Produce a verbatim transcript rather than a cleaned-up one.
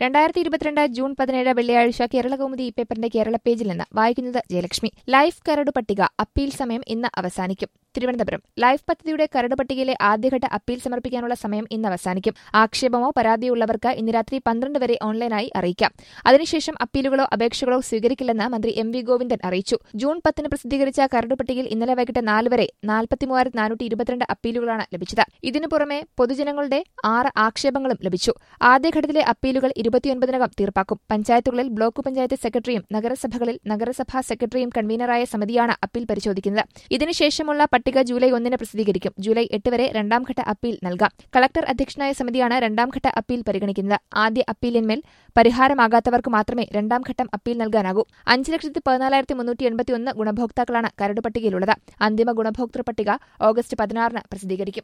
രണ്ടായിരത്തി ഇരുപത്തിരണ്ട് ജൂൺ പതിനേഴ് വെള്ളിയാഴ്ച കേരളകൗമുദി ഈ പേപ്പറിന്റെ കേരള പേജിൽ നിന്ന് വായിക്കുന്നത് ജയലക്ഷ്മി. ലൈഫ് കരട് പട്ടിക അപ്പീൽ സമയം ഇന്ന് അവസാനിക്കും. തിരുവനന്തപുരം. ലൈഫ് പദ്ധതിയുടെ കരട് പട്ടികയിലെ ആദ്യഘട്ട അപ്പീൽ സമർപ്പിക്കാനുള്ള സമയം ഇന്ന് അവസാനിക്കും. ആക്ഷേപമോ പരാതിയോ ഉള്ളവർക്ക് ഇന്ന് രാത്രി പന്ത്രണ്ട് വരെ ഓൺലൈനായി അറിയിക്കാം. അതിനുശേഷം അപ്പീലുകളോ അപേക്ഷകളോ സ്വീകരിക്കില്ലെന്ന് മന്ത്രി എം വി ഗോവിന്ദൻ അറിയിച്ചു. ജൂൺ പത്തിന് പ്രസിദ്ധീകരിച്ച കരട് പട്ടികയിൽ ഇന്നലെ വൈകിട്ട് നാല് വരെ നാൽപ്പത്തിമൂവായിരത്തി നാനൂറ്റി ഇരുപത്തിരണ്ട് അപ്പീലുകളാണ് ലഭിച്ചത്. ഇതിനു പുറമെ പൊതുജനങ്ങളുടെ ആറ് ആക്ഷേപങ്ങളും ലഭിച്ചു. ആദ്യഘട്ടത്തിലെ അപ്പീലുകൾ ഇരുപത്തിയൊൻപതിനകം തീർപ്പാക്കും. പഞ്ചായത്തുകളിൽ ബ്ലോക്ക് പഞ്ചായത്ത് സെക്രട്ടറിയും നഗരസഭകളിൽ നഗരസഭാ സെക്രട്ടറിയും കൺവീനറായ സമിതിയാണ് അപ്പീൽ പരിശോധിക്കുന്നത്. ഇതിനുശേഷമുള്ള പട്ടിക ജൂലൈ ഒന്നിന് പ്രസിദ്ധീകരിക്കും. ജൂലൈ എട്ട് വരെ രണ്ടാംഘട്ട അപ്പീൽ നൽകാം. കളക്ടർ അധ്യക്ഷനായ സമിതിയാണ് രണ്ടാംഘട്ട അപ്പീൽ പരിഗണിക്കുന്നത്. ആദ്യ അപ്പീലിന്മേൽ പരിഹാരമാകാത്തവർക്ക് മാത്രമേ രണ്ടാംഘട്ടം അപ്പീൽ നൽകാനാകൂ. അഞ്ച് ലക്ഷത്തി പതിനാലായിരത്തി മുന്നൂറ്റി എൺപത്തിയൊന്ന് ഗുണഭോക്താക്കളാണ് കരട് പട്ടികയിലുള്ളത്. അന്തിമ ഗുണഭോക്തൃ പട്ടിക ഓഗസ്റ്റ് പതിനാറിന് പ്രസിദ്ധീകരിക്കും.